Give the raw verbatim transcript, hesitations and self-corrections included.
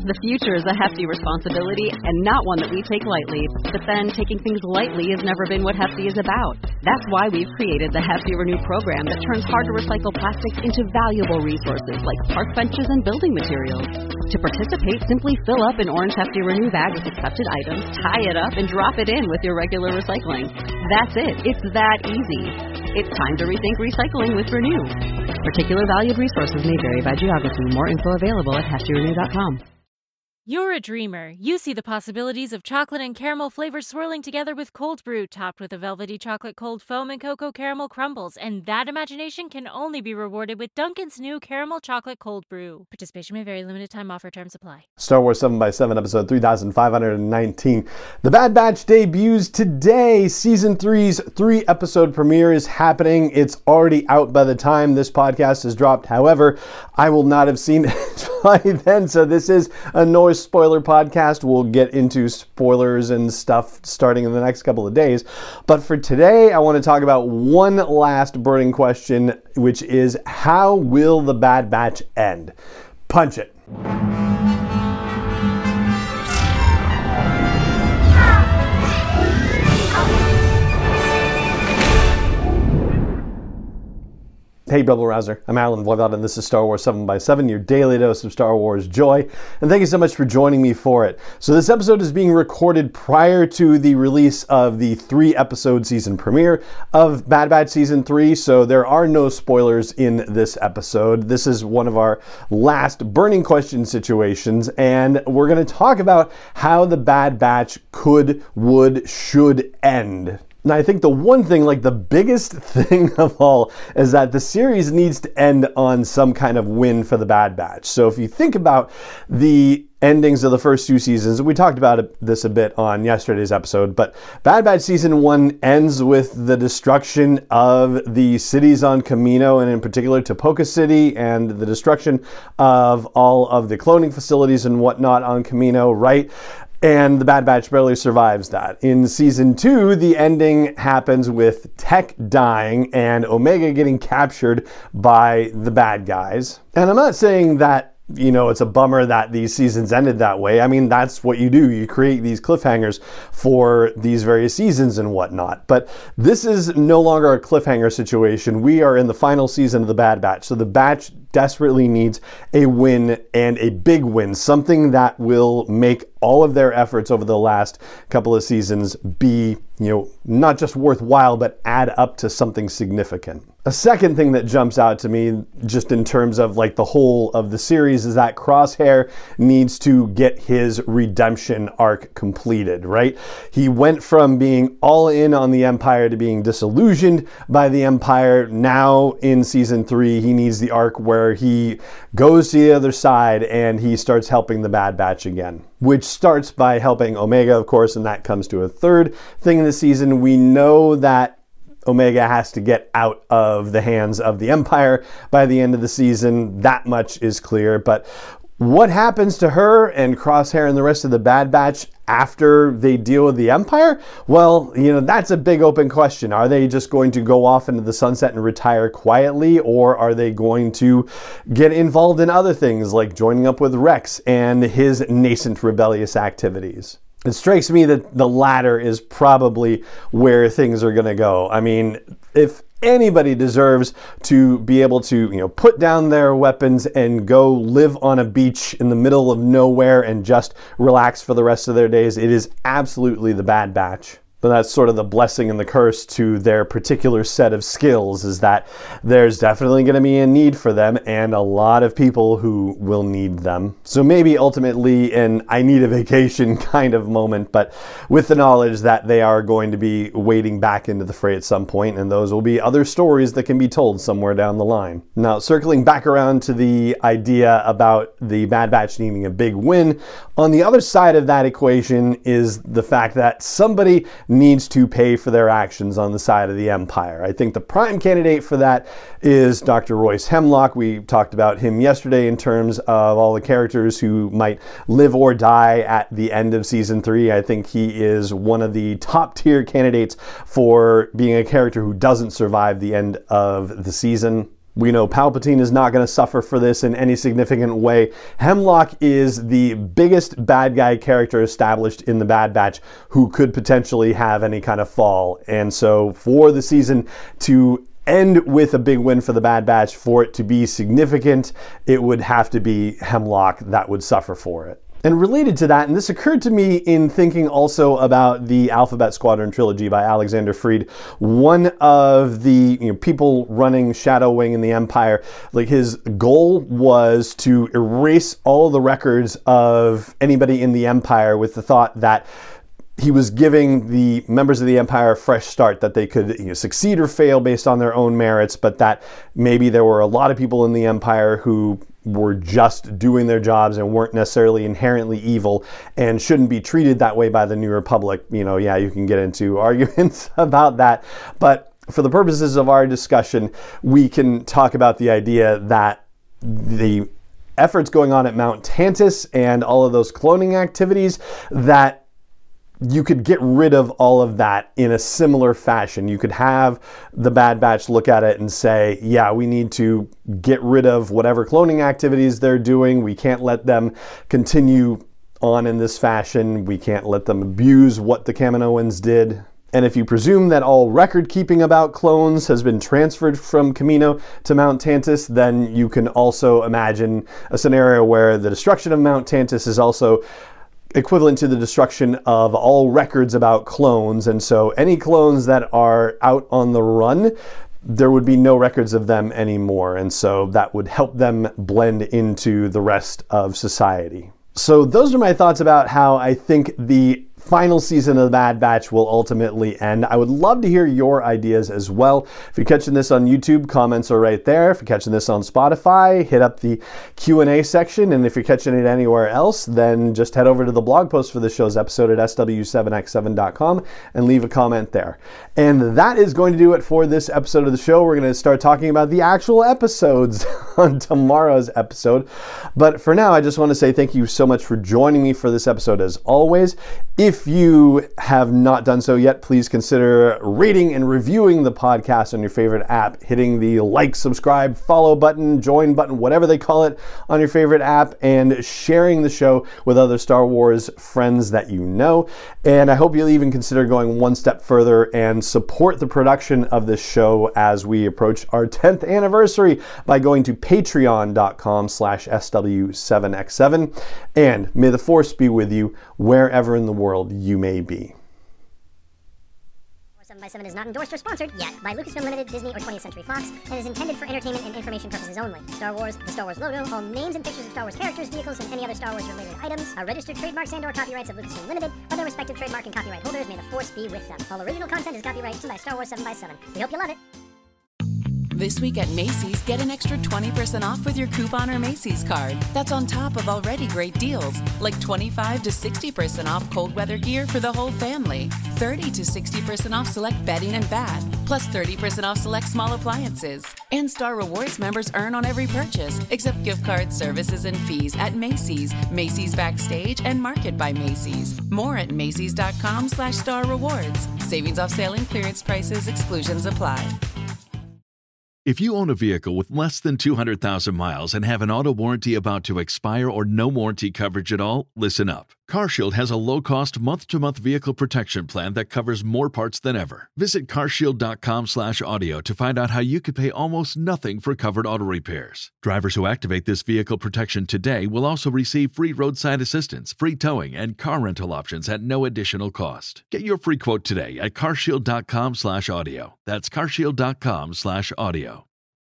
The future is a hefty responsibility and not one that we take lightly. But then, taking things lightly has never been what Hefty is about. That's why we've created the Hefty Renew program that turns hard-to-recycle plastics into valuable resources like park benches and building materials. To participate, simply fill up an orange Hefty Renew bag with accepted items, tie it up, and drop it in with your regular recycling. That's it. It's that easy. It's time to rethink recycling with Renew. Particular valued resources may vary by geography. More info available at hefty renew dot com. You're a dreamer. You see the possibilities of chocolate and caramel flavors swirling together with cold brew, topped with a velvety chocolate cold foam and cocoa caramel crumbles, and that imagination can only be rewarded with Dunkin's new caramel chocolate cold brew. Participation may vary. Limited time offer. Terms apply. Star Wars seven by seven, episode three thousand five hundred nineteen. The Bad Batch debuts today. Season three's three-episode premiere is happening. It's already out by the time this podcast is dropped. However, I will not have seen it by then, so this is a noise spoiler podcast. We'll get into spoilers and stuff starting in the next couple of days. But for today, I want to talk about one last burning question, which is, how will the Bad Batch end? Punch it. Hey Rebel Rouser, I'm Alan Voivod, and this is Star Wars seven by seven, your daily dose of Star Wars joy, and thank you so much for joining me for it. So this episode is being recorded prior to the release of the three-episode season premiere of Bad Batch Season three, so there are no spoilers in this episode. This is one of our last burning question situations, and we're going to talk about how the Bad Batch could, would, should end. Now, I think the one thing, like the biggest thing of all, is that the series needs to end on some kind of win for the Bad Batch. So if you think about the endings of the first two seasons, we talked about this a bit on yesterday's episode, but Bad Batch Season one ends with the destruction of the cities on Kamino, and in particular Topoka City, and the destruction of all of the cloning facilities and whatnot on Kamino, right? And the Bad Batch barely survives that. In season two, the ending happens with Tech dying and Omega getting captured by the bad guys. And I'm not saying that, you know, it's a bummer that these seasons ended that way. I mean, that's what you do. You create these cliffhangers for these various seasons and whatnot. But this is no longer a cliffhanger situation. We are in the final season of the Bad Batch. So the Batch desperately needs a win, and a big win, something that will make all of their efforts over the last couple of seasons be, you know, not just worthwhile, but add up to something significant. A second thing that jumps out to me, just in terms of like the whole of the series, is that Crosshair needs to get his redemption arc completed, right? He went from being all in on the Empire to being disillusioned by the Empire. Now in season three, he needs the arc where he goes to the other side and he starts helping the Bad Batch again, which starts by helping Omega, of course, and that comes to a third thing in the season. We know that Omega has to get out of the hands of the Empire by the end of the season. That much is clear. But what happens to her and Crosshair and the rest of the Bad Batch after they deal with the Empire? Well, you know, that's a big open question. Are they just going to go off into the sunset and retire quietly, or are they going to get involved in other things like joining up with Rex and his nascent rebellious activities? It strikes me that the latter is probably where things are going to go. I mean, if anybody deserves to be able to, you know, put down their weapons and go live on a beach in the middle of nowhere and just relax for the rest of their days, it is absolutely the Bad Batch. But that's sort of the blessing and the curse to their particular set of skills, is that there's definitely going to be a need for them and a lot of people who will need them. So maybe ultimately an I need a vacation kind of moment, but with the knowledge that they are going to be wading back into the fray at some point, and those will be other stories that can be told somewhere down the line. Now, circling back around to the idea about the Bad Batch needing a big win, on the other side of that equation is the fact that somebody needs to pay for their actions on the side of the Empire. I think the prime candidate for that is Doctor Royce Hemlock. We talked about him yesterday in terms of all the characters who might live or die at the end of season three. I think he is one of the top tier candidates for being a character who doesn't survive the end of the season. We know Palpatine is not going to suffer for this in any significant way. Hemlock is the biggest bad guy character established in the Bad Batch who could potentially have any kind of fall. And so for the season to end with a big win for the Bad Batch, for it to be significant, it would have to be Hemlock that would suffer for it. And related to that, and this occurred to me in thinking also about the Alphabet Squadron trilogy by Alexander Freed, one of the you know, people running Shadow Wing in the Empire, like his goal was to erase all the records of anybody in the Empire with the thought that he was giving the members of the Empire a fresh start, that they could you know, succeed or fail based on their own merits, but that maybe there were a lot of people in the Empire who were just doing their jobs and weren't necessarily inherently evil and shouldn't be treated that way by the New Republic. You know, yeah, you can get into arguments about that, but for the purposes of our discussion, we can talk about the idea that the efforts going on at Mount Tantiss and all of those cloning activities, that you could get rid of all of that in a similar fashion. You could have the Bad Batch look at it and say, yeah, we need to get rid of whatever cloning activities they're doing. We can't let them continue on in this fashion. We can't let them abuse what the Kaminoans did. And if you presume that all record keeping about clones has been transferred from Kamino to Mount Tantiss, then you can also imagine a scenario where the destruction of Mount Tantiss is also equivalent to the destruction of all records about clones. And so any clones that are out on the run, there would be no records of them anymore. And so that would help them blend into the rest of society. So those are my thoughts about how I think the final season of the Bad Batch will ultimately end. I would love to hear your ideas as well. If you're catching this on YouTube, comments are right there. If you're catching this on Spotify, hit up the Q and A section. And if you're catching it anywhere else, then just head over to the blog post for the show's episode at S W seven X seven dot com and leave a comment there. And that is going to do it for this episode of the show. We're going to start talking about the actual episodes on tomorrow's episode. But for now, I just want to say thank you so much for joining me for this episode as always. If you have not done so yet, please consider rating and reviewing the podcast on your favorite app, hitting the like, subscribe, follow button, join button, whatever they call it on your favorite app, and sharing the show with other Star Wars friends that you know. And I hope you'll even consider going one step further and support the production of this show as we approach our tenth anniversary by going to patreon.com slash SW7X7. And may the Force be with you wherever in the world you may be. seven by seven is not endorsed or sponsored yet by Lucasfilm Limited, Disney, or twentieth Century Fox, and is intended for entertainment and information purposes only. Star Wars, the Star Wars logo, all names and pictures of Star Wars characters, vehicles, and any other Star Wars related items are registered trademarks and or copyrights of Lucasfilm Limited, or their respective trademark and copyright holders. May the Force be with them. All original content is copyrighted by Star Wars seven by seven. We hope you love it. This week at Macy's, get an extra twenty percent off with your coupon or Macy's card. That's on top of already great deals, like twenty-five to sixty percent off cold weather gear for the whole family, thirty to sixty percent off select bedding and bath, plus thirty percent off select small appliances. And Star Rewards members earn on every purchase, except gift cards, services, and fees at Macy's, Macy's Backstage, and Market by Macy's. More at Macy's.com slash Star Rewards. Savings off sale and clearance prices, exclusions apply. If you own a vehicle with less than two hundred thousand miles and have an auto warranty about to expire or no warranty coverage at all, listen up. CarShield has a low-cost month-to-month vehicle protection plan that covers more parts than ever. Visit carshield.com slash audio to find out how you could pay almost nothing for covered auto repairs. Drivers who activate this vehicle protection today will also receive free roadside assistance, free towing, and car rental options at no additional cost. Get your free quote today at carshield.com slash audio. That's carshield.com slash audio.